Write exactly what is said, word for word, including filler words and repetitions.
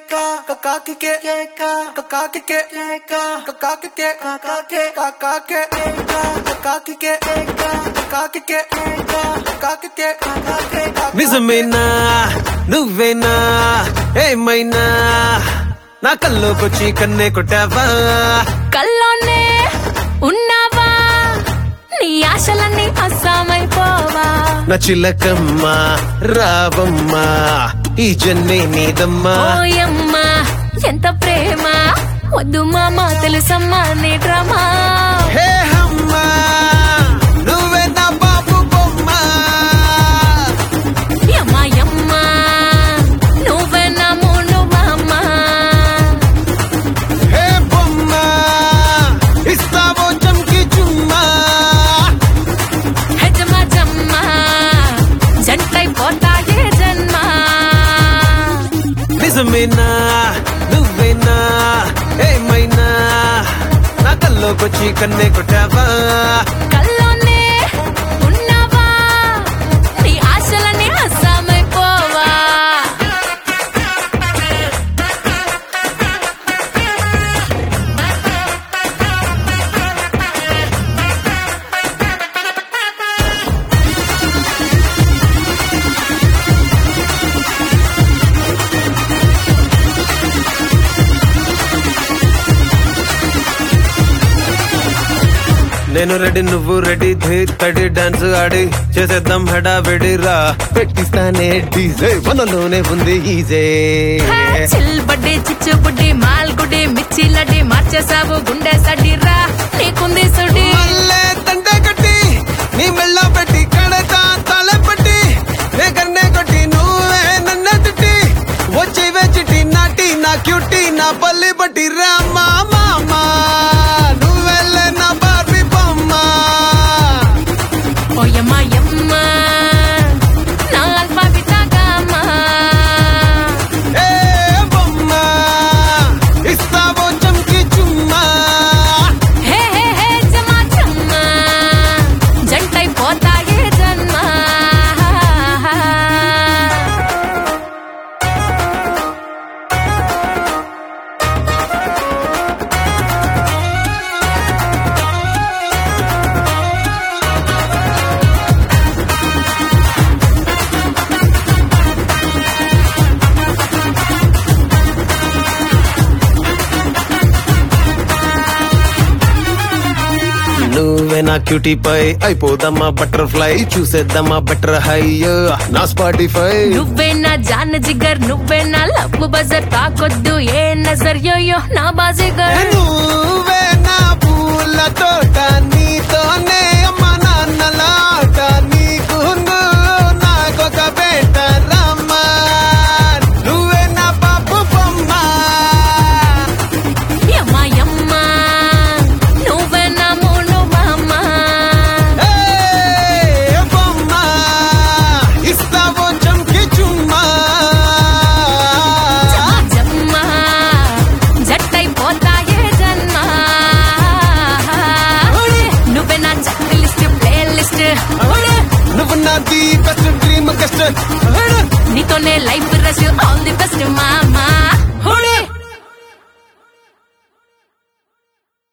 నిజమేనా నువ్వేనా ఏమైనా నా కల్లోకొచ్చి కన్నే కొట్టావా కల్లోనే ఉన్నావా నీ ఆశలన్నీ అస్సామైపోవా నా చిలకమ్మా రావమ్మా ఈ జన్మే నీదమ్మా ఓయమ్మా ఎంత ప్రేమ వద్దు మామ తెలుసమ్మా నీ డ్రామా హే అమ్మా నువ్వే నా బాబు బొమ్మ యమ్మా యమ్మా నువ్వే నా మూను మామ హే బొమ్మ ఇస్తావో చంకి చుమ్మా హెజమా జమ్మా జంటైపోతాయే జన్మ నిజమేనా నువ్వేనా ఏమైనా నా కల్లోకొచ్చి కన్నే కొట్టావా కల్లోనే ఉన్నావా నీ ఆశలన్నీ అస్సామైపోవా నేను రెడీ నువ్వు రెడీ తడి డాన్స్ ఆడి చేసేద్దాం హడావిడి రా పెట్టిస్తానే డీజే మనలోనే ఉంది ఈజే చిల్ బడ్డే చిచ్చు బుడ్డి మాల్ గుడి మిర్చి లడ్డి మార్చేసావు గుండె సడిరా నీకుంది సుడి మల్లె తండే కట్టి నీ మెళ్ళ పెట్టి కడతా తల పట్టి నే కన్నే కొట్టి నువ్వే నన్నే తిట్టి వచ్చి వెచ్చిటి నాటి నా క్యూటీ నా పల్లి పట్టి రా మామా నువ్వెళ్ళే నా బార్బీ బొమ్మ ఓయమ్మా యమ్మా నా అల్పాబితా గామా ఏ బొమ్మ ఇస్తావో చంకి చుమ్మా హే హే హే జమా జమ్మా జంటైపోతాయే జన్మ నువ్వే నా క్యూటీ పై అయిపోదమ్మా బటర్ఫ్లై చూసేద్దామా బెటర్ హై నా స్పాటిఫై నువ్వే నా జాన్ జిగర్ నువ్వే నా లవ్ బజర్ తాకొద్దు ఏ నజర్ యో యో నా బాజిగర్